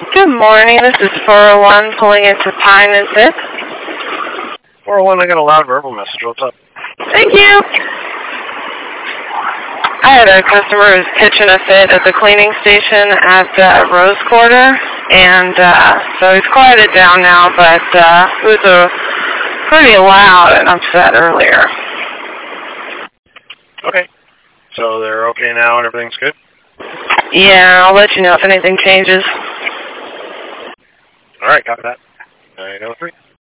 Good morning. This is 401 pulling into Pine and 5th. 401, I got a loud verbal message. What's up? Thank you. I had a customer who's pitching a fit at the cleaning station at Rose Quarter, and so he's quieted down now, but it was pretty loud and upset earlier. Okay. So they're okay now and everything's good? Yeah, I'll let you know if anything changes. All right, copy that. 903.